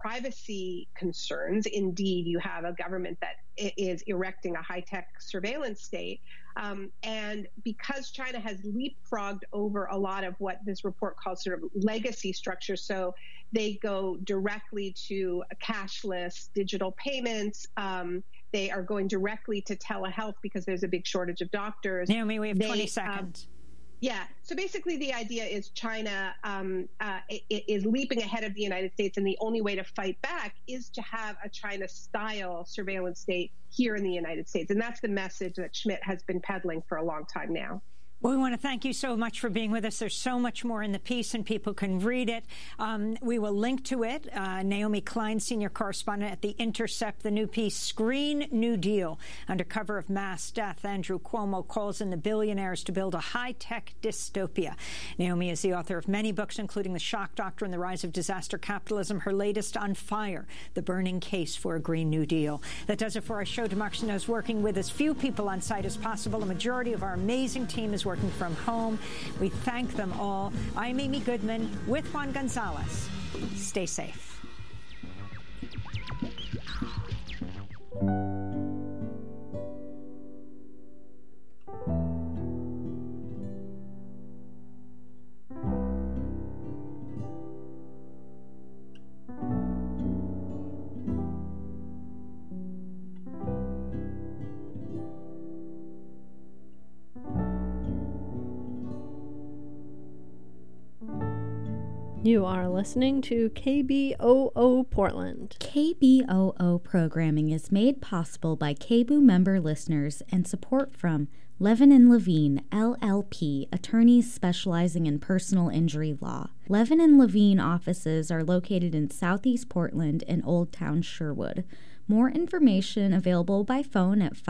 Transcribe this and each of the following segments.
privacy concerns. Indeed, you have a government that is erecting a high-tech surveillance state. And because China has leapfrogged over a lot of what this report calls sort of legacy structures, so they go directly to cashless digital payments. They are going directly to telehealth because there's a big shortage of doctors. Naomi, we have 20 seconds. Yeah. So basically the idea is China is leaping ahead of the United States, and the only way to fight back is to have a China-style surveillance state here in the United States. And that's the message that Schmidt has been peddling for a long time now. Well, we want to thank you so much for being with us. There's so much more in the piece, and people can read it. We will link to it. Naomi Klein, senior correspondent at The Intercept, the new piece, Green New Deal. Under cover of mass death, Andrew Cuomo calls in the billionaires to build a high-tech dystopia. Naomi is the author of many books, including The Shock Doctrine, The Rise of Disaster Capitalism, her latest, On Fire, The Burning Case for a Green New Deal. That does it for our show. Democracy Now! Working with as few people on site as possible. A majority of our amazing team is working from home. We thank them all. I'm Amy Goodman with Juan Gonzalez. Stay safe. You are listening to KBOO Portland. KBOO programming is made possible by KBOO member listeners and support from Levin and Levine, LLP, attorneys specializing in personal injury law. Levin and Levine offices are located in Southeast Portland and Old Town Sherwood. More information available by phone at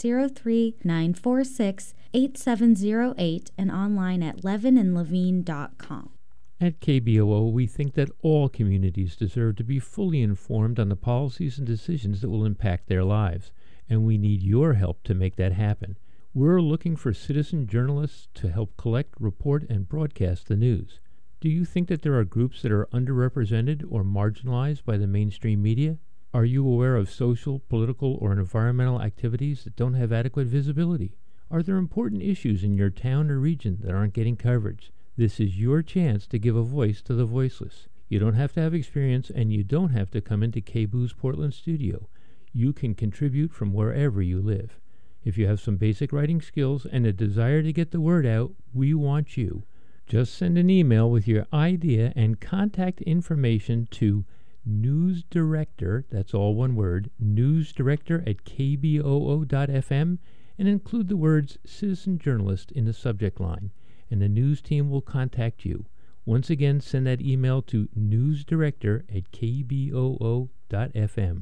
503-946-8708 and online at levinandlevine.com. At KBOO, we think that all communities deserve to be fully informed on the policies and decisions that will impact their lives, and we need your help to make that happen. We're looking for citizen journalists to help collect, report, and broadcast the news. Do you think that there are groups that are underrepresented or marginalized by the mainstream media? Are you aware of social, political, or environmental activities that don't have adequate visibility? Are there important issues in your town or region that aren't getting coverage? This is your chance to give a voice to the voiceless. You don't have to have experience, and you don't have to come into KBOO's Portland studio. You can contribute from wherever you live. If you have some basic writing skills and a desire to get the word out, we want you. Just send an email with your idea and contact information to newsdirector, that's all one word, newsdirector@kboo.fm, and include the words citizen journalist in the subject line, and the news team will contact you. Once again, send that email to newsdirector@kboo.fm.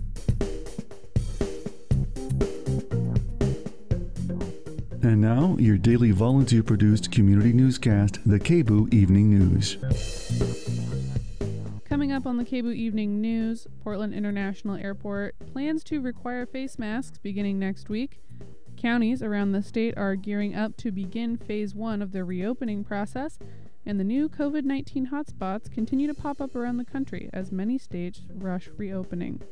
And now, your daily volunteer-produced community newscast, the KBOO Evening News. Coming up on the KBOO Evening News, Portland International Airport plans to require face masks beginning next week. Counties around the state are gearing up to begin Phase 1 of the reopening process, and the new COVID-19 hotspots continue to pop up around the country as many states rush reopening.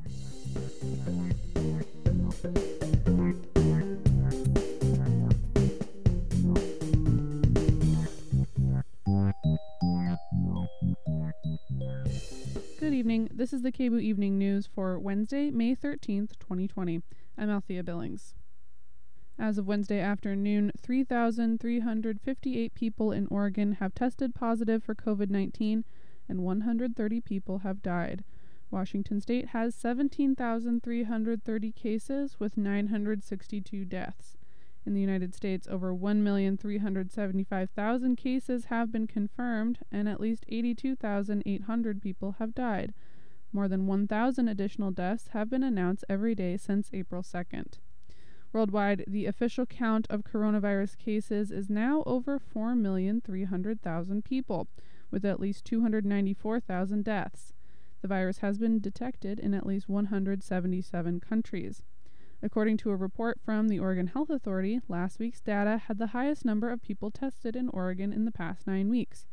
Good evening. This is the KBOO Evening News for Wednesday, May 13th, 2020. I'm Althea Billings. As of Wednesday afternoon, 3,358 people in Oregon have tested positive for COVID-19 and 130 people have died. Washington State has 17,330 cases with 962 deaths. In the United States, over 1,375,000 cases have been confirmed and at least 82,800 people have died. More than 1,000 additional deaths have been announced every day since April 2nd. Worldwide, the official count of coronavirus cases is now over 4,300,000 people, with at least 294,000 deaths. The virus has been detected in at least 177 countries. According to a report from the Oregon Health Authority, last week's data had the highest number of people tested in Oregon in the past 9 weeks.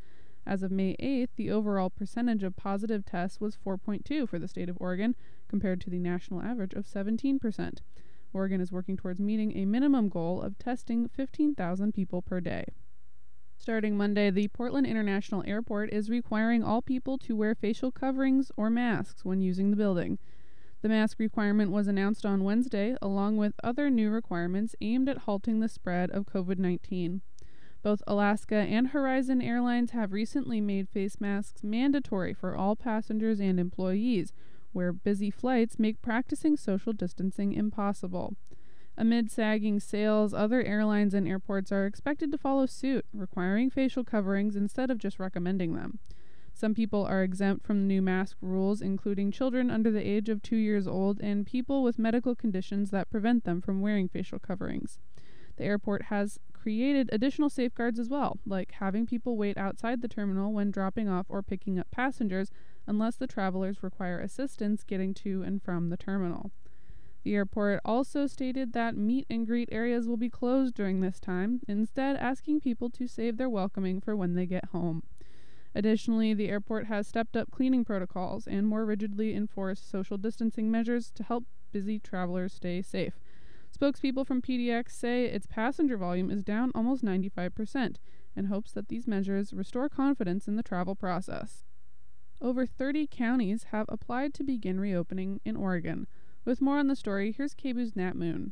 As of May 8th, the overall percentage of positive tests was 4.2 for the state of Oregon, compared to the national average of 17%. Oregon is working towards meeting a minimum goal of testing 15,000 people per day. Starting Monday, the Portland International Airport is requiring all people to wear facial coverings or masks when using the building. The mask requirement was announced on Wednesday, along with other new requirements aimed at halting the spread of COVID-19. Both Alaska and Horizon Airlines have recently made face masks mandatory for all passengers and employees, where busy flights make practicing social distancing impossible. Amid sagging sales, other airlines and airports are expected to follow suit, requiring facial coverings instead of just recommending them. Some people are exempt from the new mask rules, including children under the age of 2 years old and people with medical conditions that prevent them from wearing facial coverings. The airport has created additional safeguards as well, like having people wait outside the terminal when dropping off or picking up passengers unless the travelers require assistance getting to and from the terminal. The airport also stated that meet and greet areas will be closed during this time, instead asking people to save their welcoming for when they get home. Additionally, the airport has stepped up cleaning protocols and more rigidly enforced social distancing measures to help busy travelers stay safe. Spokespeople from PDX say its passenger volume is down almost 95% and hopes that these measures restore confidence in the travel process. Over 30 counties have applied to begin reopening in Oregon. With more on the story, here's KBOO's Nat Moon.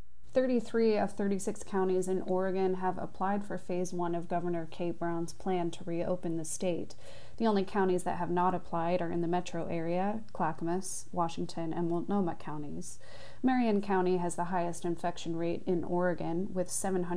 33 of 36 counties in Oregon have applied for Phase 1 of Governor Kate Brown's plan to reopen the state. The only counties that have not applied are in the metro area, Clackamas, Washington, and Multnomah counties. Marion County has the highest infection rate in Oregon, with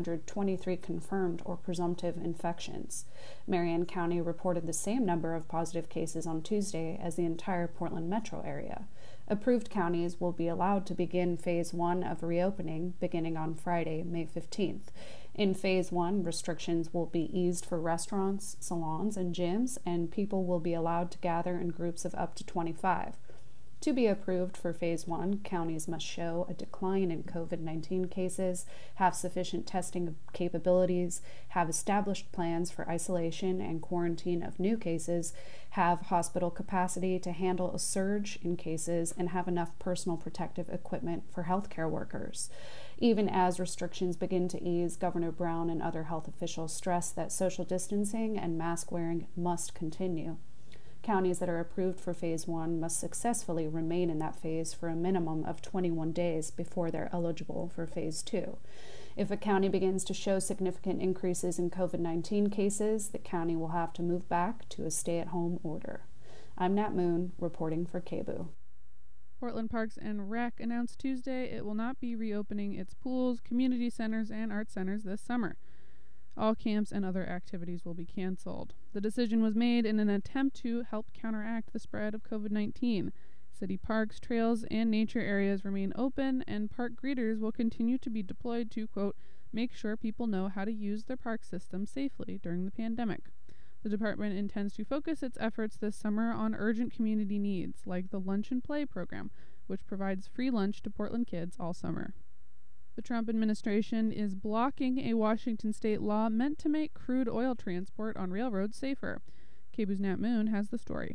723 confirmed or presumptive infections. Marion County reported the same number of positive cases on Tuesday as the entire Portland metro area. Approved counties will be allowed to begin Phase 1 of reopening beginning on Friday, May 15th. In Phase 1, restrictions will be eased for restaurants, salons, and gyms, and people will be allowed to gather in groups of up to 25. To be approved for Phase 1, counties must show a decline in COVID-19 cases, have sufficient testing capabilities, have established plans for isolation and quarantine of new cases, have hospital capacity to handle a surge in cases, and have enough personal protective equipment for healthcare workers. Even as restrictions begin to ease, Governor Brown and other health officials stress that social distancing and mask wearing must continue. Counties that are approved for Phase 1 must successfully remain in that phase for a minimum of 21 days before they're eligible for Phase 2. If a county begins to show significant increases in COVID-19 cases, the county will have to move back to a stay-at-home order. I'm Nat Moon, reporting for KBOO. Portland Parks and Rec announced Tuesday it will not be reopening its pools, community centers, and art centers this summer. All camps and other activities will be canceled. The decision was made in an attempt to help counteract the spread of COVID-19. City parks, trails, and nature areas remain open, and park greeters will continue to be deployed to, quote, make sure people know how to use their park system safely during the pandemic. The department intends to focus its efforts this summer on urgent community needs, like the Lunch and Play program, which provides free lunch to Portland kids all summer. The Trump administration is blocking a Washington state law meant to make crude oil transport on railroads safer. KBOO's Nat Moon has the story.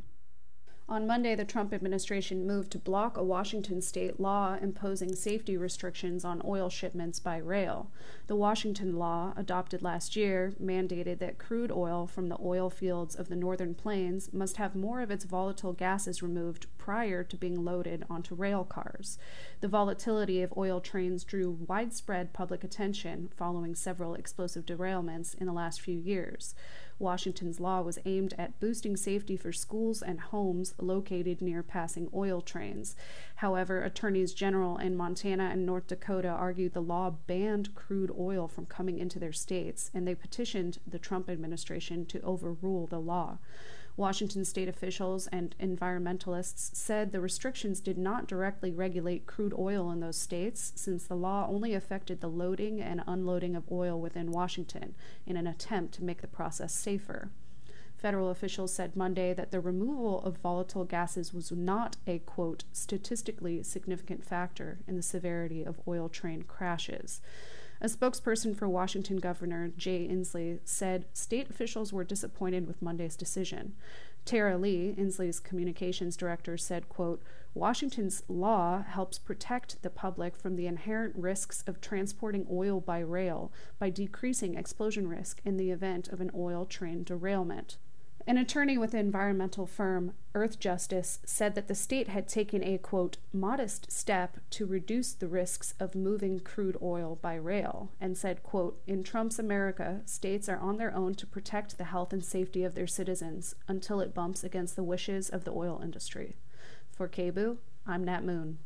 On Monday, the Trump administration moved to block a Washington state law imposing safety restrictions on oil shipments by rail. The Washington law, adopted last year, mandated that crude oil from the oil fields of the Northern Plains must have more of its volatile gases removed prior to being loaded onto rail cars. The volatility of oil trains drew widespread public attention following several explosive derailments in the last few years. Washington's law was aimed at boosting safety for schools and homes located near passing oil trains. However, attorneys general in Montana and North Dakota argued the law banned crude oil from coming into their states, and they petitioned the Trump administration to overrule the law. Washington state officials and environmentalists said the restrictions did not directly regulate crude oil in those states, since the law only affected the loading and unloading of oil within Washington in an attempt to make the process safer. Federal officials said Monday that the removal of volatile gases was not a, quote, statistically significant factor in the severity of oil train crashes. A spokesperson for Washington Governor Jay Inslee said state officials were disappointed with Monday's decision. Tara Lee, Inslee's communications director, said, quote, Washington's law helps protect the public from the inherent risks of transporting oil by rail by decreasing explosion risk in the event of an oil train derailment. An attorney with the environmental firm Earth Justice said that the state had taken a, quote, modest step to reduce the risks of moving crude oil by rail, and said, quote, in Trump's America, states are on their own to protect the health and safety of their citizens until it bumps against the wishes of the oil industry. For KBOO, I'm Nat Moon.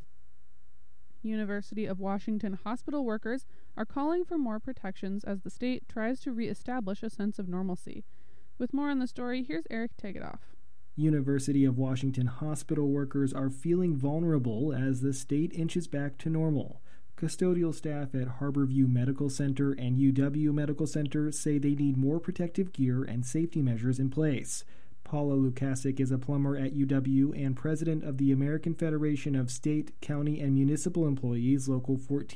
University of Washington hospital workers are calling for more protections as the state tries to reestablish a sense of normalcy. With more on the story, here's Eric Tegedoff. University of Washington hospital workers are feeling vulnerable as the state inches back to normal. Custodial staff at Harborview Medical Center and UW Medical Center say they need more protective gear and safety measures in place. Paula Lukasik is a plumber at UW and president of the American Federation of State, County, and Municipal Employees Local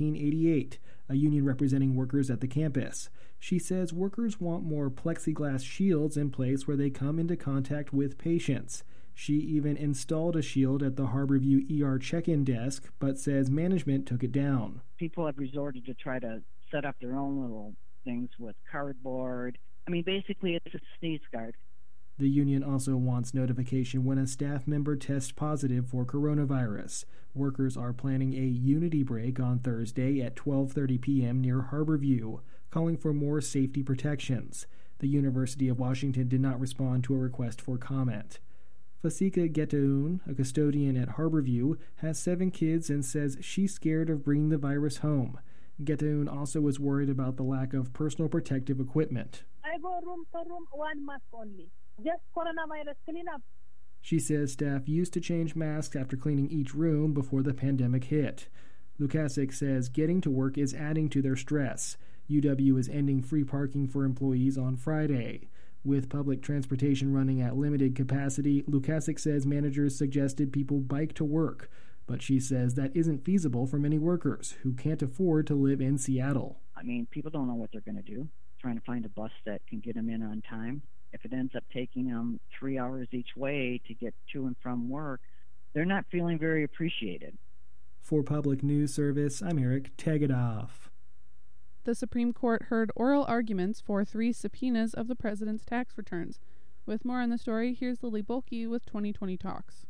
1488, a union representing workers at the campus. She says workers want more plexiglass shields in place where they come into contact with patients. She even installed a shield at the Harborview ER check-in desk, but says management took it down. People have resorted to try to set up their own little things with cardboard. I mean, basically it's a sneeze guard. The union also wants notification when a staff member tests positive for coronavirus. Workers are planning a unity break on Thursday at 12:30 p.m. near Harborview, calling for more safety protections. The University of Washington did not respond to a request for comment. Fasika Getaun, a custodian at Harborview, has 7 kids and says she's scared of bringing the virus home. Getaun also is worried about the lack of personal protective equipment. I go room to room, 1 mask only. Just coronavirus cleanup. She says staff used to change masks after cleaning each room before the pandemic hit. Lukasik says getting to work is adding to their stress. UW is ending free parking for employees on Friday. With public transportation running at limited capacity, Lukasik says managers suggested people bike to work, but she says that isn't feasible for many workers who can't afford to live in Seattle. I mean, people don't know what they're going to do, trying to find a bus that can get them in on time. If it ends up taking them 3 hours each way to get to and from work, they're not feeling very appreciated. For Public News Service, I'm Eric Tegedoff. The Supreme Court heard oral arguments for 3 subpoenas of the president's tax returns. With more on the story, here's Lily Bolke with 2020 Talks.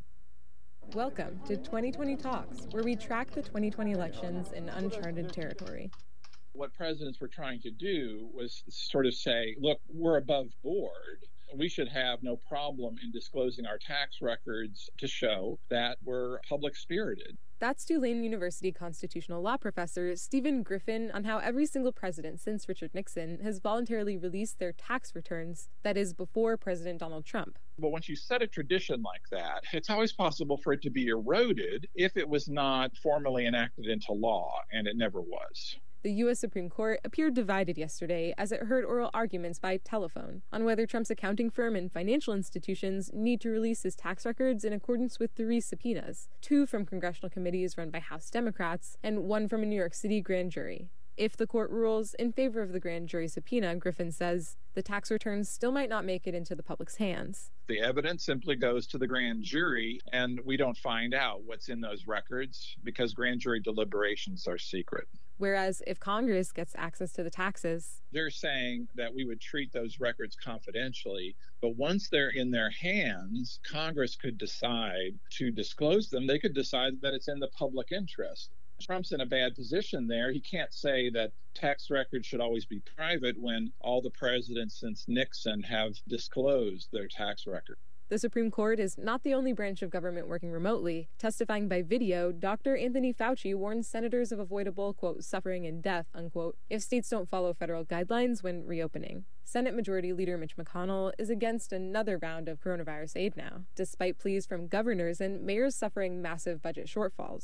Welcome to 2020 Talks, where we track the 2020 elections in uncharted territory. What presidents were trying to do was sort of say, look, we're above board. We should have no problem in disclosing our tax records to show that we're public-spirited. That's Tulane University constitutional law professor Stephen Griffin on how every single president since Richard Nixon has voluntarily released their tax returns, that is, before President Donald Trump. But once you set a tradition like that, it's always possible for it to be eroded if it was not formally enacted into law, and it never was. The U.S. Supreme Court appeared divided yesterday as it heard oral arguments by telephone on whether Trump's accounting firm and financial institutions need to release his tax records in accordance with 3 subpoenas, 2 from congressional committees run by House Democrats and 1 from a New York City grand jury. If the court rules in favor of the grand jury subpoena, Griffin says, the tax returns still might not make it into the public's hands. The evidence simply goes to the grand jury, and we don't find out what's in those records because grand jury deliberations are secret. Whereas if Congress gets access to the taxes, they're saying that we would treat those records confidentially, but once they're in their hands, Congress could decide to disclose them. They could decide that it's in the public interest. Trump's in a bad position there. He can't say that tax records should always be private when all the presidents since Nixon have disclosed their tax record. The Supreme Court is not the only branch of government working remotely. Testifying by video, Dr. Anthony Fauci warns senators of avoidable, quote, suffering and death, unquote, if states don't follow federal guidelines when reopening. Senate Majority Leader Mitch McConnell is against another round of coronavirus aid now, despite pleas from governors and mayors suffering massive budget shortfalls.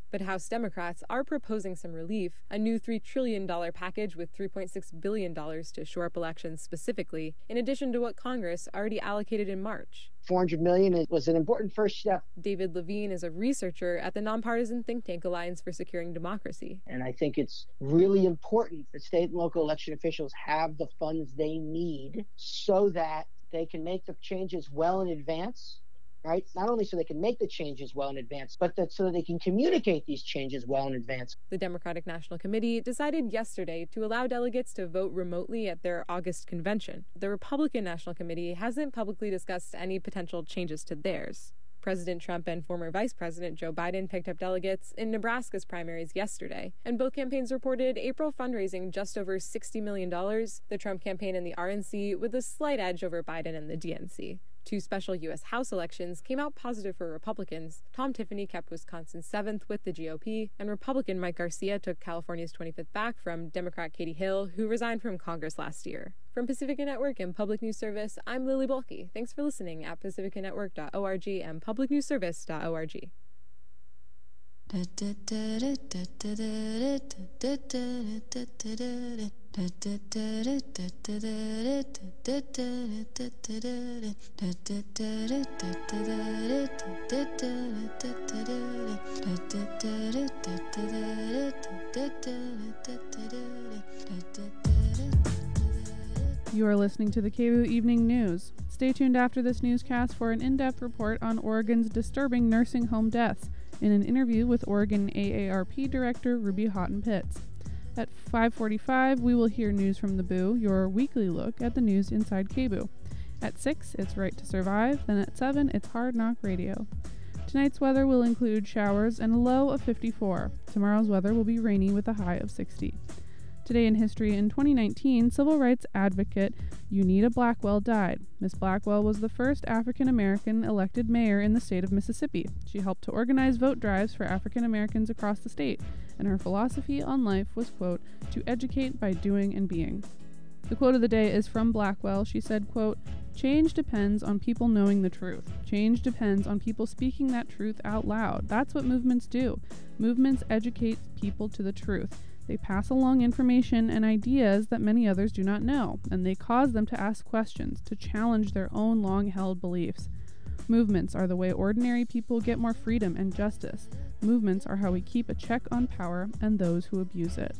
But House Democrats are proposing some relief, a new $3 trillion package with $3.6 billion to shore up elections specifically, in addition to what Congress already allocated in March. $400 million was an important first step. David Levine is a researcher at the nonpartisan think tank Alliance for Securing Democracy. And I think it's really important that state and local election officials have the funds they need so that they can make the changes well in advance, right? Not only so they can make the changes well in advance, but so that they can communicate these changes well in advance. The Democratic National Committee decided yesterday to allow delegates to vote remotely at their August convention. The Republican National Committee hasn't publicly discussed any potential changes to theirs. President Trump and former Vice President Joe Biden picked up delegates in Nebraska's primaries yesterday, and both campaigns reported April fundraising just over $60 million, the Trump campaign and the RNC with a slight edge over Biden and the DNC. Two special U.S. House elections came out positive for Republicans. Tom Tiffany kept Wisconsin 7th with the GOP, and Republican Mike Garcia took California's 25th back from Democrat Katie Hill, who resigned from Congress last year. From Pacifica Network and Public News Service, I'm Lily Bulkey. Thanks for listening at pacificanetwork.org and publicnewsservice.org. You are listening to the KBOO Evening News. Stay tuned after this newscast for an in-depth report on Oregon's disturbing nursing home deaths in an interview with Oregon AARP Director Ruby Houghton-Pitts. At 5:45, we will hear news from the Boo, your weekly look at the news inside KBOO. At 6, it's Right to Survive, then at 7, it's Hard Knock Radio. Tonight's weather will include showers and a low of 54. Tomorrow's weather will be rainy with a high of 60. Today in history, in 2019, civil rights advocate Unita Blackwell died. Miss Blackwell was the first African-American elected mayor in the state of Mississippi. She helped to organize vote drives for African Americans across the state, and her philosophy on life was, quote, to educate by doing and being. The quote of the day is from Blackwell. She said, quote, change depends on people knowing the truth. Change depends on people speaking that truth out loud. That's what movements do. Movements educate people to the truth. They pass along information and ideas that many others do not know, and they cause them to ask questions, to challenge their own long-held beliefs. Movements are the way ordinary people get more freedom and justice. Movements are how we keep a check on power and those who abuse it.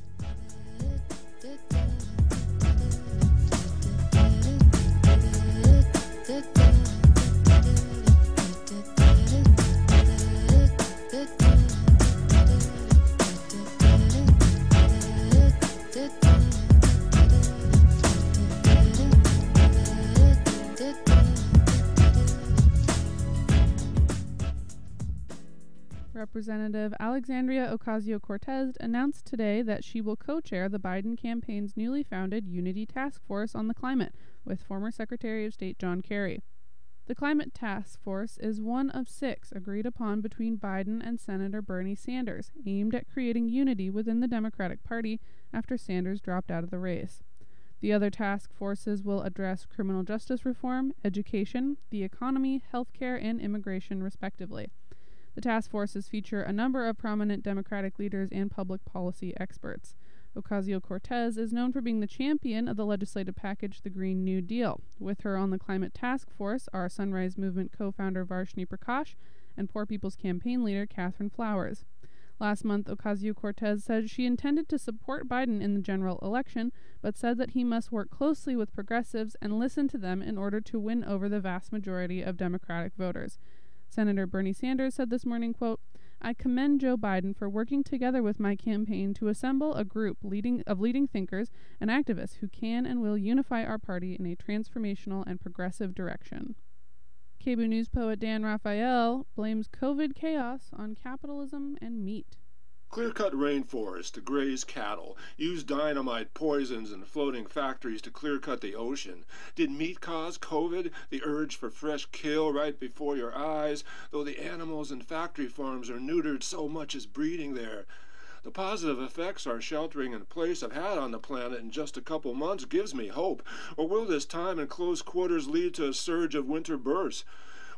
Representative Alexandria Ocasio-Cortez announced today that she will co-chair the Biden campaign's newly founded Unity Task Force on the Climate with former Secretary of State John Kerry. The Climate Task Force is one of 6 agreed upon between Biden and Senator Bernie Sanders, aimed at creating unity within the Democratic Party after Sanders dropped out of the race. The other task forces will address criminal justice reform, education, the economy, healthcare, and immigration, respectively. The task forces feature a number of prominent Democratic leaders and public policy experts. Ocasio-Cortez is known for being the champion of the legislative package, the Green New Deal. With her on the Climate Task Force are Sunrise Movement co-founder Varshni Prakash and Poor People's Campaign leader Catherine Flowers. Last month, Ocasio-Cortez said she intended to support Biden in the general election, but said that he must work closely with progressives and listen to them in order to win over the vast majority of Democratic voters. Senator Bernie Sanders said this morning, quote, I commend Joe Biden for working together with my campaign to assemble a group of leading thinkers and activists who can and will unify our party in a transformational and progressive direction. KBOO News poet Dan Raphael blames COVID chaos on capitalism and meat. Clear-cut rainforests to graze cattle, use dynamite, poisons, and floating factories to clear-cut the ocean. Did meat cause COVID? The urge for fresh kill right before your eyes, though the animals in factory farms are neutered so much as breeding there. The positive effects our sheltering in place have had on the planet in just a couple months gives me hope. Or will this time in close quarters lead to a surge of winter births?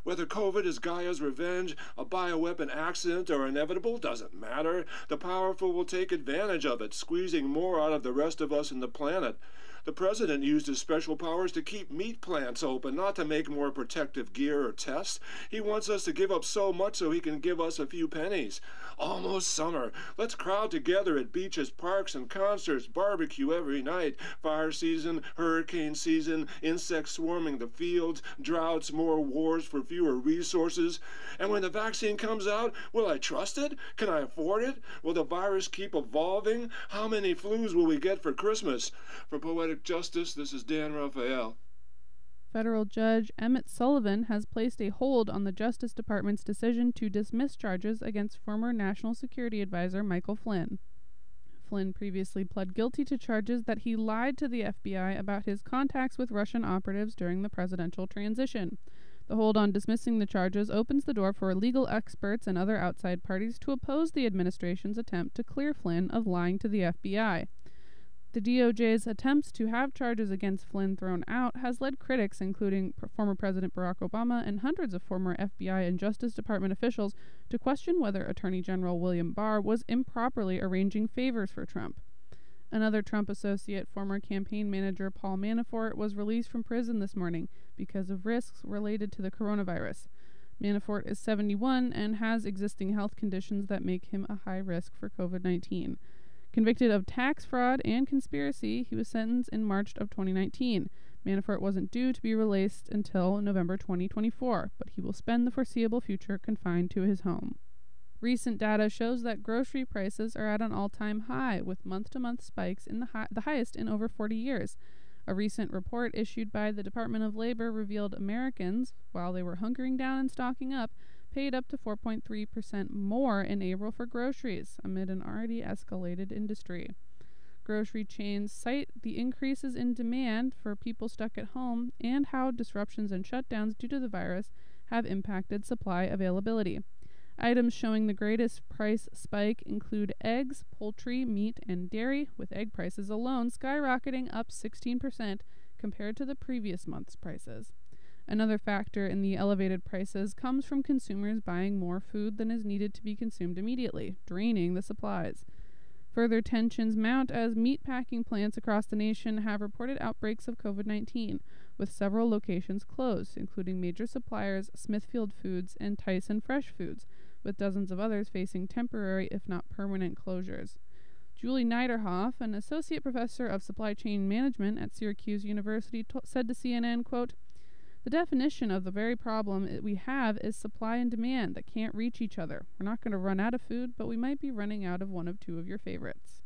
Whether COVID is Gaia's revenge, a bioweapon accident, or inevitable doesn't matter. The powerful will take advantage of it, squeezing more out of the rest of us and the planet. The president used his special powers to keep meat plants open, not to make more protective gear or tests. He wants us to give up so much so he can give us a few pennies. Almost summer. Let's crowd together at beaches, parks, and concerts, barbecue every night. Fire season, hurricane season, insects swarming the fields, droughts, more wars for fewer resources. And when the vaccine comes out, will I trust it? Can I afford it? Will the virus keep evolving? How many flus will we get for Christmas? For Poetic Justice, this is Dan Raphael. Federal Judge Emmett Sullivan has placed a hold on the Justice Department's decision to dismiss charges against former National Security Advisor Michael Flynn. Flynn previously pled guilty to charges that he lied to the FBI about his contacts with Russian operatives during the presidential transition. The hold on dismissing the charges opens the door for legal experts and other outside parties to oppose the administration's attempt to clear Flynn of lying to the FBI. The DOJ's attempts to have charges against Flynn thrown out has led critics, including former President Barack Obama and hundreds of former FBI and Justice Department officials, to question whether Attorney General William Barr was improperly arranging favors for Trump. Another Trump associate, former campaign manager Paul Manafort, was released from prison this morning because of risks related to the coronavirus. Manafort is 71 and has existing health conditions that make him a high risk for COVID-19. Convicted of tax fraud and conspiracy, he was sentenced in March of 2019. Manafort wasn't due to be released until November 2024, but he will spend the foreseeable future confined to his home. Recent data shows that grocery prices are at an all-time high, with month-to-month spikes in the highest in over 40 years. A recent report issued by the Department of Labor revealed Americans, while they were hunkering down and stocking up, paid up to 4.3% more in April for groceries, amid an already escalated industry. Grocery chains cite the increases in demand for people stuck at home and how disruptions and shutdowns due to the virus have impacted supply availability. Items showing the greatest price spike include eggs, poultry, meat, and dairy, with egg prices alone skyrocketing up 16% compared to the previous month's prices. Another factor in the elevated prices comes from consumers buying more food than is needed to be consumed immediately, draining the supplies. Further tensions mount as meatpacking plants across the nation have reported outbreaks of COVID-19, with several locations closed, including major suppliers Smithfield Foods and Tyson Fresh Foods, with dozens of others facing temporary, if not permanent, closures. Julie Niederhoff, an associate professor of supply chain management at Syracuse University, said to CNN, quote, "The definition of the very problem we have is supply and demand that can't reach each other. We're not going to run out of food, but we might be running out of one of two of your favorites."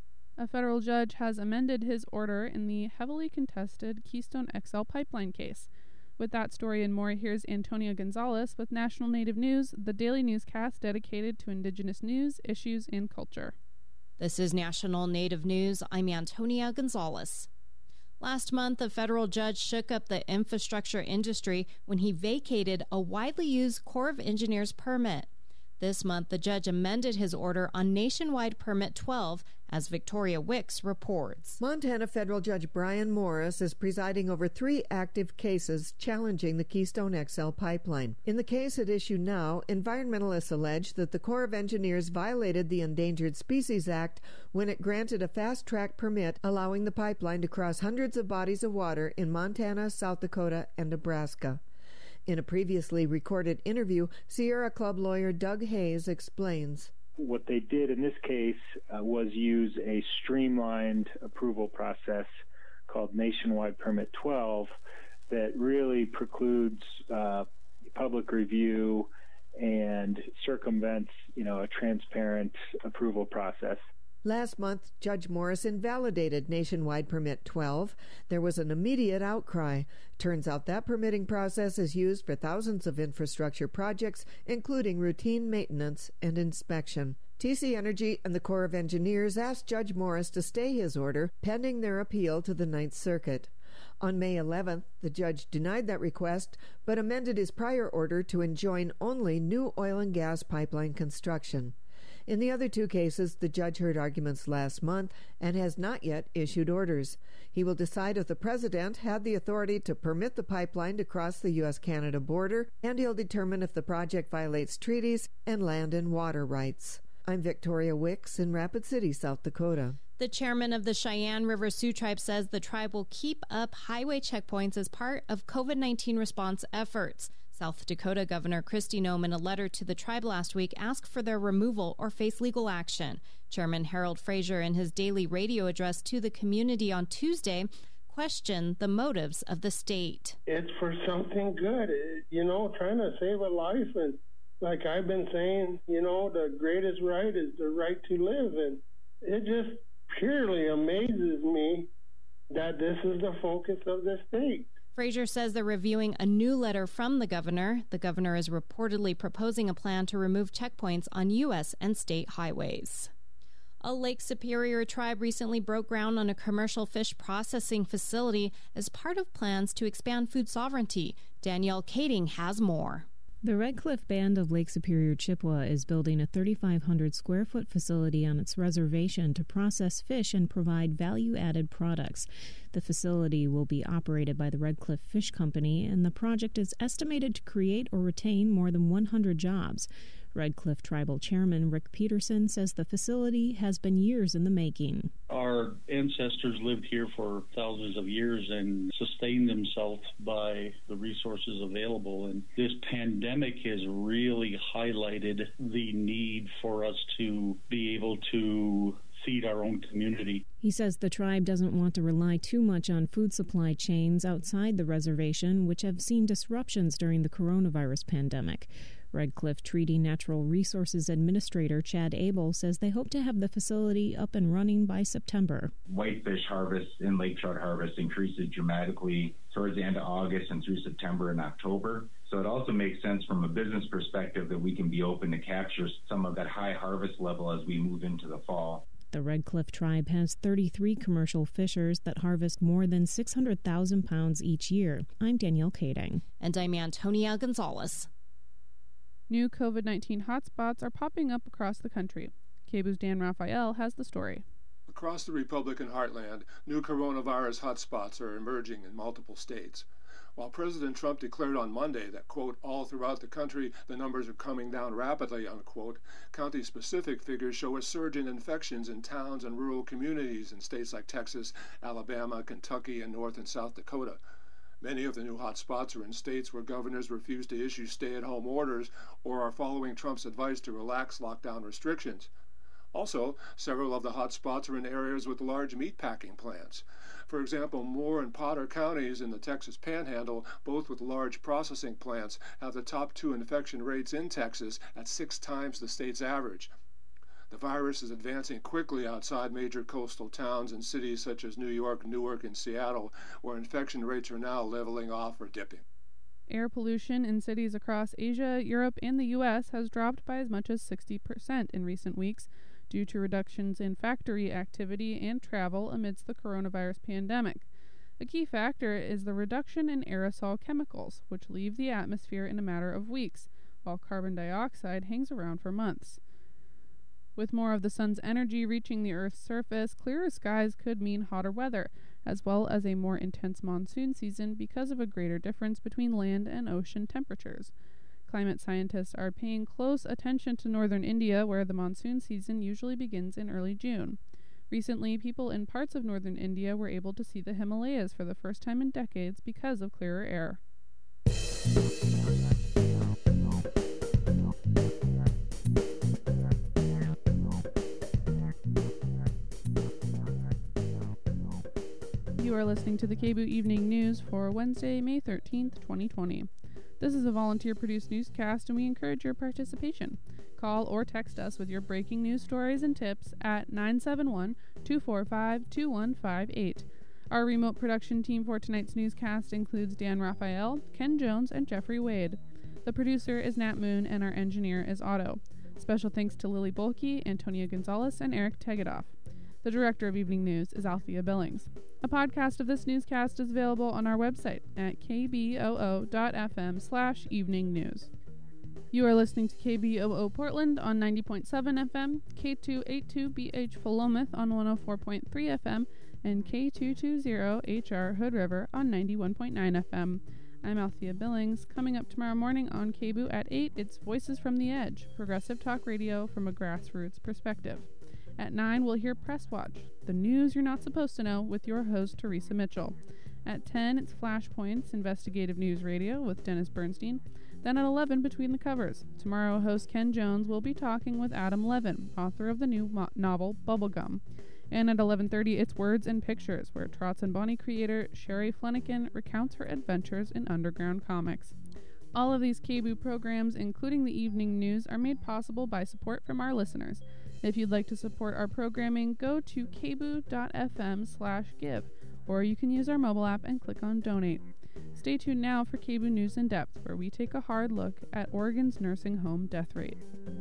A federal judge has amended his order in the heavily contested Keystone XL pipeline case. With that story and more, here's Antonia Gonzalez with National Native News, the daily newscast dedicated to Indigenous news, issues, and culture. This is National Native News. I'm Antonia Gonzalez. Last month, a federal judge shook up the infrastructure industry when he vacated a widely used Corps of Engineers permit. This month, the judge amended his order on Nationwide Permit 12, as Victoria Wicks reports. Montana federal judge Brian Morris is presiding over 3 active cases challenging the Keystone XL pipeline. In the case at issue now, environmentalists allege that the Corps of Engineers violated the Endangered Species Act when it granted a fast-track permit allowing the pipeline to cross hundreds of bodies of water in Montana, South Dakota, and Nebraska. In a previously recorded interview, Sierra Club lawyer Doug Hayes explains. What they did in this case was use a streamlined approval process called Nationwide Permit 12 that really precludes public review and circumvents, a transparent approval process. Last month, Judge Morris invalidated Nationwide Permit 12. There was an immediate outcry. Turns out that permitting process is used for thousands of infrastructure projects, including routine maintenance and inspection. TC Energy and the Corps of Engineers asked Judge Morris to stay his order, pending their appeal to the Ninth Circuit. On May 11th, the judge denied that request, but amended his prior order to enjoin only new oil and gas pipeline construction. In the other two cases, the judge heard arguments last month and has not yet issued orders. He will decide if the president had the authority to permit the pipeline to cross the U.S.-Canada border, and he'll determine if the project violates treaties and land and water rights. I'm Victoria Wicks in Rapid City, South Dakota. The chairman of the Cheyenne River Sioux Tribe says the tribe will keep up highway checkpoints as part of COVID-19 response efforts. South Dakota Governor Kristi Noem, in a letter to the tribe last week, asked for their removal or face legal action. Chairman Harold Fraser, in his daily radio address to the community on Tuesday, questioned the motives of the state. It's for something good, trying to save a life. And like I've been saying, the greatest right is the right to live. And it just purely amazes me that this is the focus of the state. Fraser says they're reviewing a new letter from the governor. The governor is reportedly proposing a plan to remove checkpoints on U.S. and state highways. A Lake Superior tribe recently broke ground on a commercial fish processing facility as part of plans to expand food sovereignty. Danielle Kading has more. The Red Cliff Band of Lake Superior Chippewa is building a 3,500-square-foot facility on its reservation to process fish and provide value-added products. The facility will be operated by the Red Cliff Fish Company, and the project is estimated to create or retain more than 100 jobs. Red Cliff Tribal Chairman Rick Peterson says the facility has been years in the making. Our ancestors lived here for thousands of years and sustained themselves by the resources available. And this pandemic has really highlighted the need for us to be able to feed our own community. He says the tribe doesn't want to rely too much on food supply chains outside the reservation, which have seen disruptions during the coronavirus pandemic. Red Cliff Treaty Natural Resources Administrator Chad Abel says they hope to have the facility up and running by September. Whitefish harvest and lake trout harvest increases dramatically towards the end of August and through September and October. So it also makes sense from a business perspective that we can be open to capture some of that high harvest level as we move into the fall. The Red Cliff Tribe has 33 commercial fishers that harvest more than 600,000 pounds each year. I'm Danielle Kading. And I'm Antonia Gonzalez. New COVID-19 hotspots are popping up across the country. KBOO's Dan Raphael has the story. Across the Republican heartland, new coronavirus hotspots are emerging in multiple states. While President Trump declared on Monday that, quote, all throughout the country the numbers are coming down rapidly, unquote, county-specific figures show a surge in infections in towns and rural communities in states like Texas, Alabama, Kentucky, and North and South Dakota. Many of the new hot spots are in states where governors refuse to issue stay-at-home orders or are following Trump's advice to relax lockdown restrictions. Also, several of the hot spots are in areas with large meatpacking plants. For example, Moore and Potter counties in the Texas Panhandle, both with large processing plants, have the top two infection rates in Texas at 6 times the state's average. The virus is advancing quickly outside major coastal towns and cities such as New York, Newark, and Seattle, where infection rates are now leveling off or dipping. Air pollution in cities across Asia, Europe, and the U.S. has dropped by as much as 60% in recent weeks due to reductions in factory activity and travel amidst the coronavirus pandemic. A key factor is the reduction in aerosol chemicals, which leave the atmosphere in a matter of weeks, while carbon dioxide hangs around for months. With more of the sun's energy reaching the Earth's surface, clearer skies could mean hotter weather, as well as a more intense monsoon season because of a greater difference between land and ocean temperatures. Climate scientists are paying close attention to northern India, where the monsoon season usually begins in early June. Recently, people in parts of northern India were able to see the Himalayas for the first time in decades because of clearer air. You are listening to the KBOO Evening News for Wednesday, May 13th, 2020. This is a volunteer-produced newscast, and we encourage your participation. Call or text us with your breaking news stories and tips at 971-245-2158. Our remote production team for tonight's newscast includes Dan Raphael, Ken Jones, and Jeffrey Wade. The producer is Nat Moon, and our engineer is Otto. Special thanks to Lily Bolke, Antonia Gonzalez, and Eric Tegedoff. The director of Evening News is Althea Billings. A podcast of this newscast is available on our website at kboo.fm/eveningnews. You are listening to KBOO Portland on 90.7 FM, K282BH Philomath on 104.3 FM, and K220HR Hood River on 91.9 FM. I'm Althea Billings. Coming up tomorrow morning on KBOO at 8, it's Voices from the Edge, progressive talk radio from a grassroots perspective. At 9, we'll hear Press Watch, the news you're not supposed to know, with your host, Teresa Mitchell. At 10, it's Flashpoints, investigative news radio with Dennis Bernstein. Then at 11, Between the Covers. Tomorrow, host Ken Jones will be talking with Adam Levin, author of the new novel Bubblegum. And at 11:30, it's Words and Pictures, where Trots and Bonnie creator Sherry Flanagan recounts her adventures in underground comics. All of these KBOO programs, including the evening news, are made possible by support from our listeners. If you'd like to support our programming, go to kboo.fm/give, or you can use our mobile app and click on Donate. Stay tuned now for KBOO News in Depth, where we take a hard look at Oregon's nursing home death rate.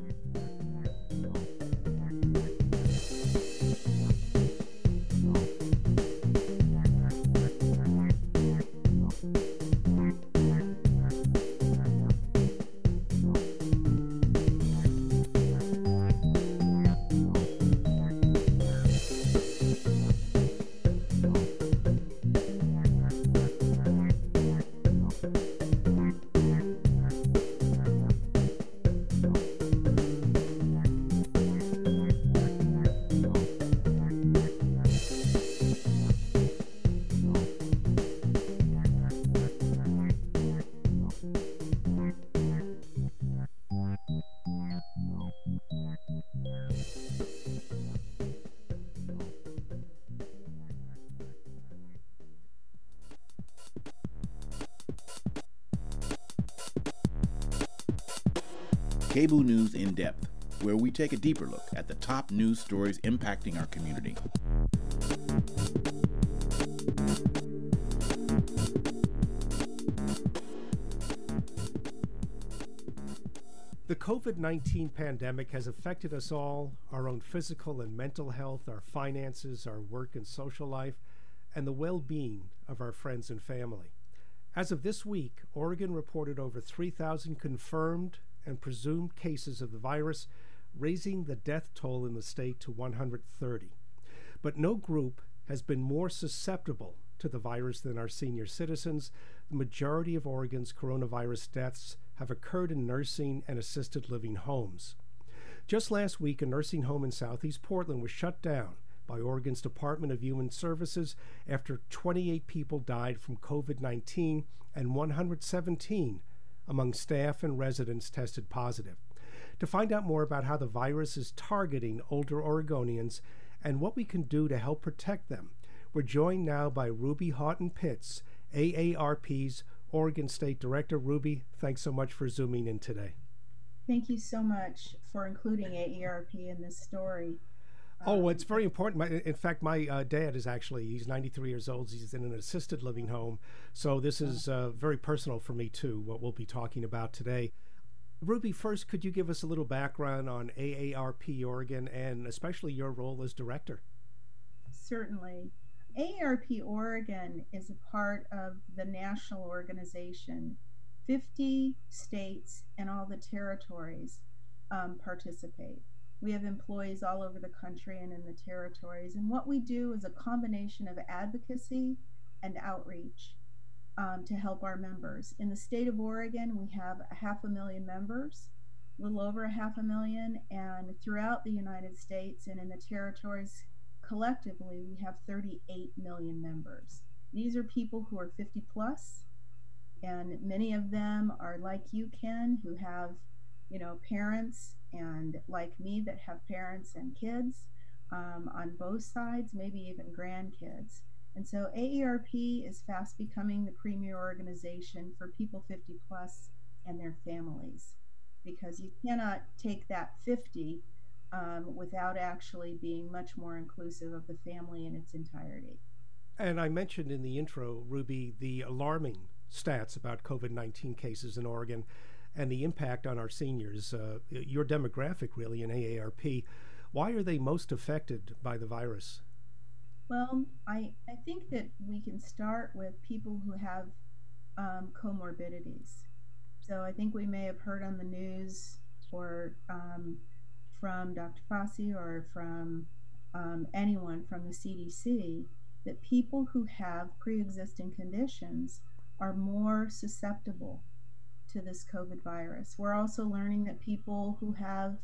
KBOO News in Depth, where we take a deeper look at the top news stories impacting our community. The COVID-19 pandemic has affected us all, our own physical and mental health, our finances, our work and social life, and the well-being of our friends and family. As of this week, Oregon reported over 3,000 confirmed and presumed cases of the virus, raising the death toll in the state to 130. But no group has been more susceptible to the virus than our senior citizens. The majority of Oregon's coronavirus deaths have occurred in nursing and assisted living homes. Just last week, a nursing home in Southeast Portland was shut down by Oregon's Department of Human Services after 28 people died from COVID-19 and 117 among staff and residents tested positive. To find out more about how the virus is targeting older Oregonians and what we can do to help protect them, we're joined now by Ruby Houghton Pitts, AARP's Oregon State Director. Ruby, thanks so much for Zooming in today. Thank you so much for including AARP in this story. Oh, it's very important. In fact, my dad is he's 93 years old. He's in an assisted living home. So this is very personal for me, too, what we'll be talking about today. Ruby, first, could you give us a little background on AARP Oregon and especially your role as director? Certainly. AARP Oregon is a part of the national organization. 50 states and all the territories participate. We have employees all over the country and in the territories, and what we do is a combination of advocacy and outreach to help our members. In the state of Oregon, we have 500,000 members, a little over 500,000, and throughout the United States and in the territories collectively, we have 38 million members. These are people who are 50 plus, and many of them are like you, Ken, who have parents, and like me that have parents and kids on both sides, maybe even grandkids. And so AARP is fast becoming the premier organization for people 50 plus and their families, because you cannot take that 50 without actually being much more inclusive of the family in its entirety. And I mentioned in the intro, Ruby, the alarming stats about COVID-19 cases in Oregon and the impact on our seniors, your demographic really in AARP. Why are they most affected by the virus? Well, I think that we can start with people who have comorbidities. So I think we may have heard on the news or from Dr. Fauci or from anyone from the CDC that people who have pre-existing conditions are more susceptible to this COVID virus. We're also learning that people who have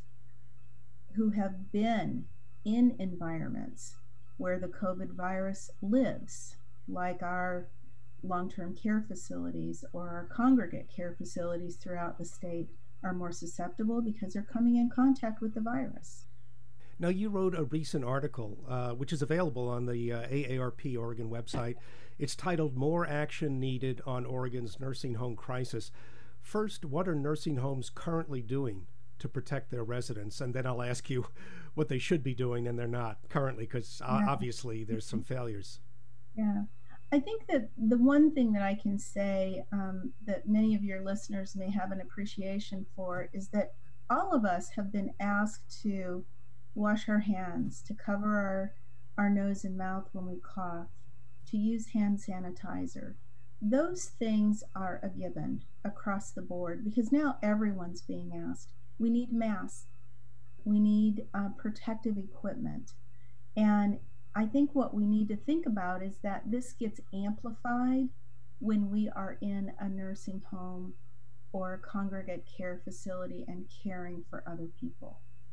been in environments where the COVID virus lives, like our long-term care facilities or our congregate care facilities throughout the state, are more susceptible because they're coming in contact with the virus. Now, you wrote a recent article, which is available on the AARP Oregon website. It's titled "More Action Needed on Oregon's Nursing Home Crisis." First, what are nursing homes currently doing to protect their residents? And then I'll ask you what they should be doing and they're not currently, because obviously there's some failures. Yeah. I think that the one thing that I can say that many of your listeners may have an appreciation for is that all of us have been asked to wash our hands, to cover our nose and mouth when we cough, to use hand sanitizer. Those things are a given across the board because now everyone's being asked. We need masks. We need protective equipment. And I think what we need to think about is that this gets amplified when we are in a nursing home or a congregate care facility and caring for other people.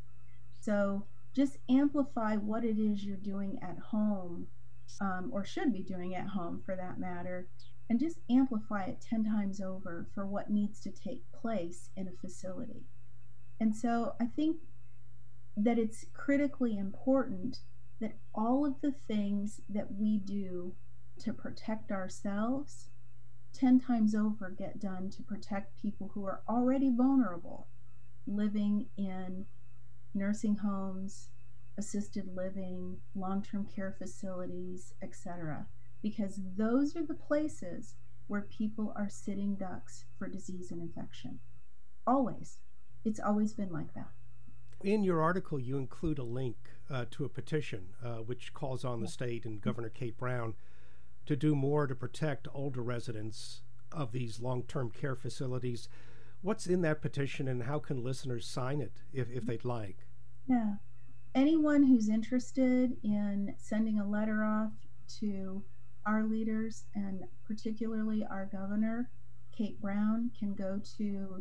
So just amplify what it is you're doing at home, or should be doing at home for that matter, and just amplify it 10 times over for what needs to take place in a facility. And so I think that it's critically important that all of the things that we do to protect ourselves 10 times over get done to protect people who are already vulnerable, living in nursing homes, assisted living, long-term care facilities, etc. Because those are the places where people are sitting ducks for disease and infection. Always. It's always been like that. In your article, you include a link to a petition which calls on the state and Governor Kate Brown to do more to protect older residents of these long-term care facilities. What's in that petition and how can listeners sign it if they'd like? Yeah. Anyone who's interested in sending a letter off to our leaders and particularly our governor, Kate Brown, can go to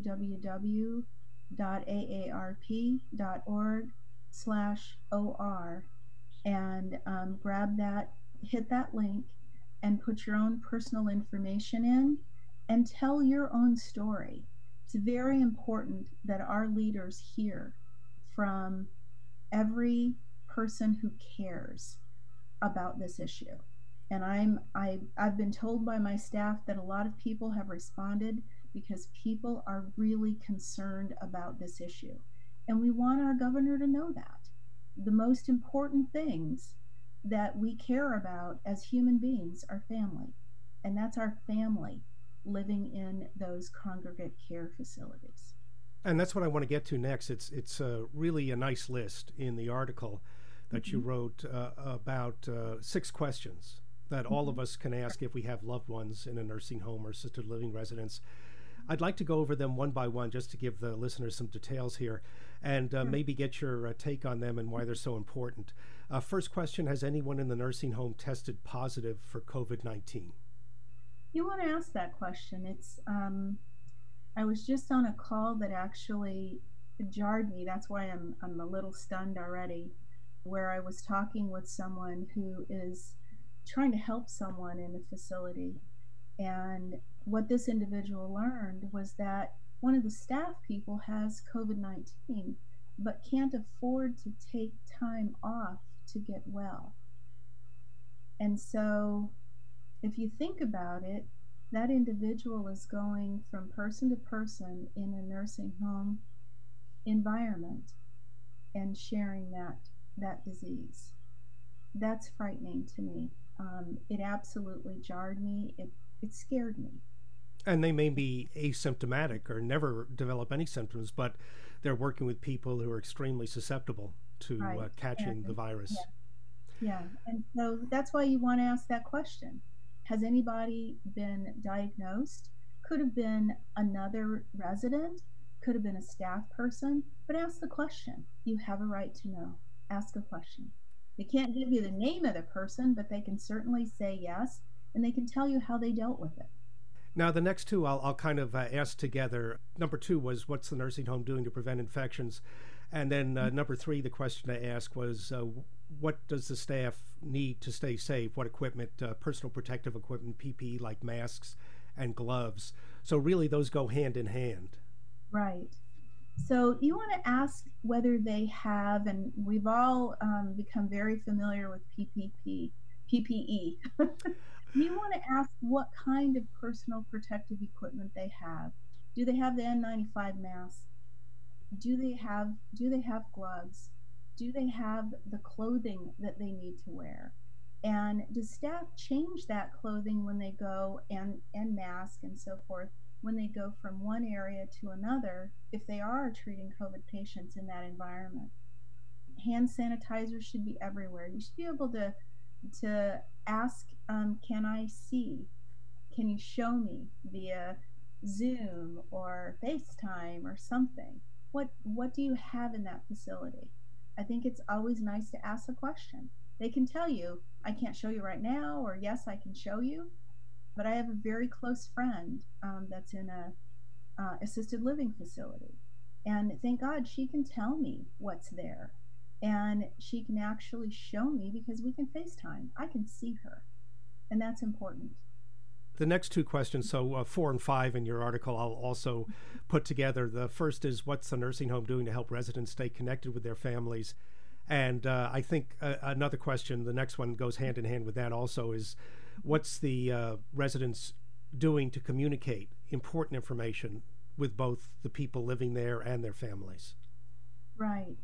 www.aarp.org/OR and grab that, hit that link, and put your own personal information in and tell your own story. It's very important that our leaders hear from every person who cares about this issue. And I've been told by my staff that a lot of people have responded because people are really concerned about this issue. And we want our governor to know that. The most important things that we care about as human beings are family. And that's our family living in those congregate care facilities. And that's what I want to get to next. It's really a nice list in the article that you wrote about 6 questions that all of us can ask if we have loved ones in a nursing home or assisted living residence. I'd like to go over them one by one just to give the listeners some details here and maybe get your take on them and why they're so important. First question, has anyone in the nursing home tested positive for COVID-19? You want to ask that question. It's I was just on a call that actually jarred me. That's why I'm a little stunned already, where I was talking with someone who is trying to help someone in a facility. And what this individual learned was that one of the staff people has COVID-19, but can't afford to take time off to get well. And so if you think about it, that individual is going from person to person in a nursing home environment and sharing that disease. That's frightening to me. It absolutely jarred me. It scared me. And they may be asymptomatic or never develop any symptoms, but they're working with people who are extremely susceptible to catching the virus. Yeah, and so that's why you want to ask that question. Has anybody been diagnosed? Could have been another resident, could have been a staff person, but ask the question. You have a right to know. Ask a question. They can't give you the name of the person, but they can certainly say yes, and they can tell you how they dealt with it. Now, the next two I'll kind of ask together. Number 2 was, what's the nursing home doing to prevent infections? And then number 3, the question I asked was, what does the staff need to stay safe? What equipment, personal protective equipment, PPE like masks and gloves? So really those go hand in hand. Right. So you want to ask whether they have, and we've all become very familiar with PPE. You want to ask what kind of personal protective equipment they have. Do they have the N95 mask? Do they have gloves? Do they have the clothing that they need to wear? And does staff change that clothing when they go, and mask and so forth, when they go from one area to another, if they are treating COVID patients in that environment? Hand sanitizer should be everywhere. You should be able to ask, can I see? Can you show me via Zoom or FaceTime or something? What do you have in that facility? I think it's always nice to ask a question. They can tell you, I can't show you right now, or yes, I can show you. But I have a very close friend that's in a assisted living facility. And thank God she can tell me what's there. And she can actually show me because we can FaceTime. I can see her. And that's important. The next 2 questions, so 4 and 5 in your article, I'll also put together. The first is, what's the nursing home doing to help residents stay connected with their families? And I think another question, the next one goes hand in hand with that also, is what's the residents doing to communicate important information with both the people living there and their families? Right.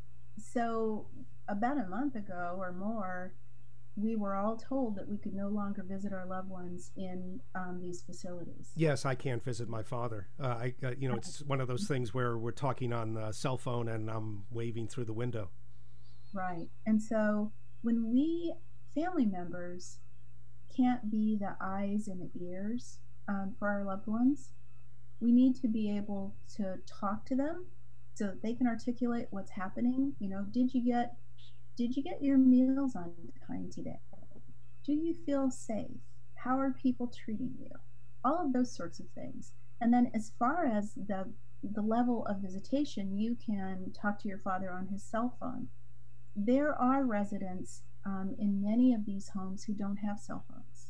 So about a month ago or more, we were all told that we could no longer visit our loved ones in these facilities. Yes, I can't visit my father. It's one of those things where we're talking on cell phone and I'm waving through the window. Right. And so when we, family members, can't be the eyes and the ears for our loved ones, we need to be able to talk to them so that they can articulate what's happening. You know, did you get your meals on time today? Do you feel safe? How are people treating you? All of those sorts of things. And then as far as the level of visitation, you can talk to your father on his cell phone. There are residents in many of these homes who don't have cell phones.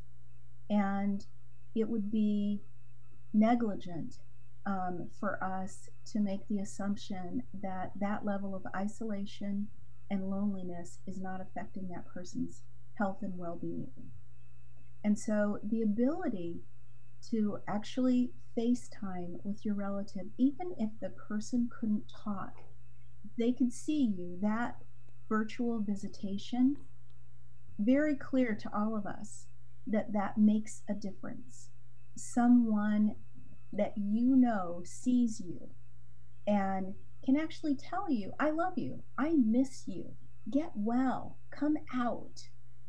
And it would be negligent for us to make the assumption that that level of isolation and loneliness is not affecting that person's health and well-being. And so the ability to actually FaceTime with your relative, even if the person couldn't talk, they could see you, that virtual visitation, very clear to all of us that makes a difference. Someone that you know sees you and can actually tell you, I love you, I miss you, get well, come out.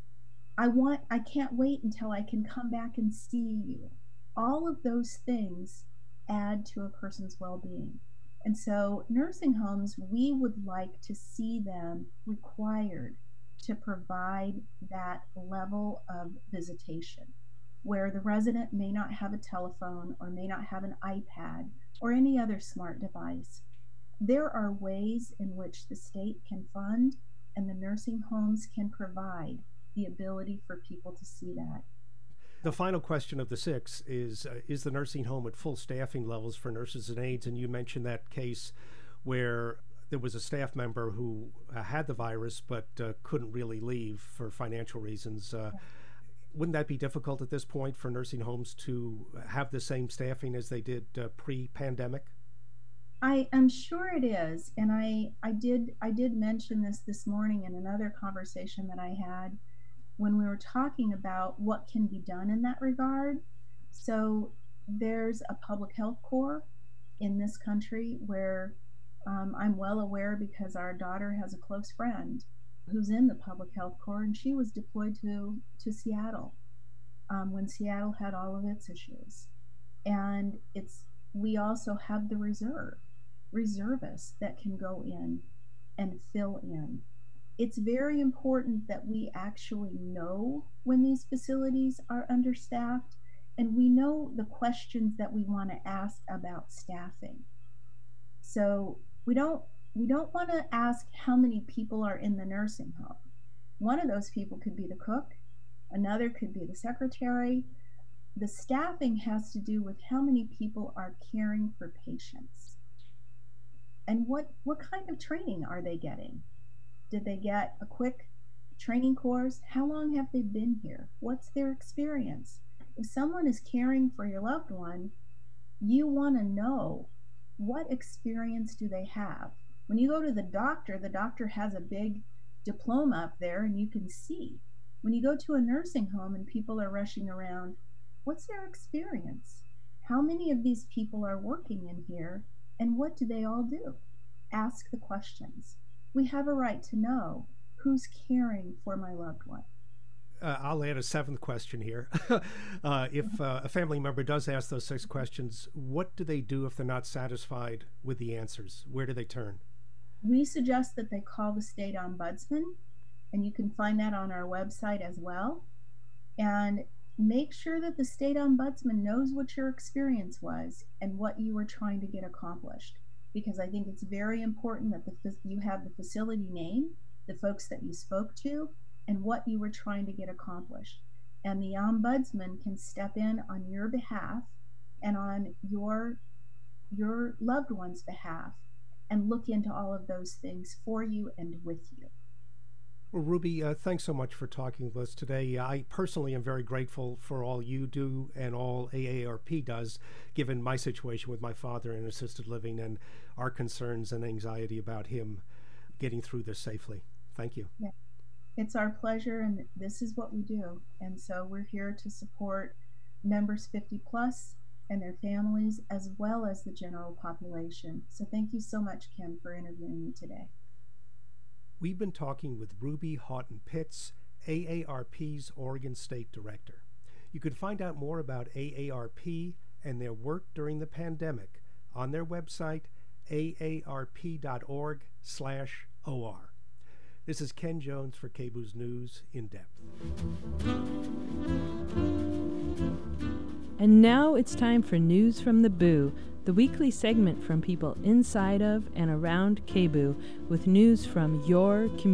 I can't wait until I can come back and see you. All of those things add to a person's well-being. And so nursing homes, we would like to see them required to provide that level of visitation, where the resident may not have a telephone or may not have an iPad or any other smart device. There are ways in which the state can fund and the nursing homes can provide the ability for people to see that. The final question of the 6 is the nursing home at full staffing levels for nurses and aides? And you mentioned that case where there was a staff member who had the virus but couldn't really leave for financial reasons. Wouldn't that be difficult at this point for nursing homes to have the same staffing as they did pre-pandemic? I am sure it is, and I did mention this morning in another conversation that I had when we were talking about what can be done in that regard. So there's a public health corps in this country where I'm well aware, because our daughter has a close friend who's in the public health corps, and she was deployed to Seattle when Seattle had all of its issues. And we also have the reservists that can go in and fill in. It's very important that we actually know when these facilities are understaffed, and we know the questions that we want to ask about staffing. So we don't want to ask how many people are in the nursing home. One of those people could be the cook, another could be the secretary. The staffing has to do with how many people are caring for patients. And what kind of training are they getting? Did they get a quick training course? How long have they been here? What's their experience? If someone is caring for your loved one, you want to know what experience do they have. When you go to the doctor has a big diploma up there and you can see. When you go to a nursing home and people are rushing around, what's their experience? How many of these people are working in here, and what do they all do? Ask the questions. We have a right to know who's caring for my loved one. I'll add a seventh question here. If a family member does ask those 6 questions, what do they do if they're not satisfied with the answers? Where do they turn? We suggest that they call the state ombudsman, and you can find that on our website as well. And make sure that the state ombudsman knows what your experience was and what you were trying to get accomplished. Because I think it's very important that you have the facility name, the folks that you spoke to, and what you were trying to get accomplished. And the ombudsman can step in on your behalf and on your loved one's behalf and look into all of those things for you and with you. Well, Ruby, thanks so much for talking with us today. I personally am very grateful for all you do and all AARP does, given my situation with my father in assisted living and our concerns and anxiety about him getting through this safely. Thank you. Yeah. It's our pleasure, and this is what we do. And so we're here to support members 50 plus and their families, as well as the general population. So thank you so much, Ken, for interviewing me today. We've been talking with Ruby Houghton Pitts, AARP's Oregon State Director. You can find out more about AARP and their work during the pandemic on their website, aarp.org/OR. This is Ken Jones for KBOO's News in Depth. And now it's time for News from the Boo, the weekly segment from people inside of and around KBOO with news from your community.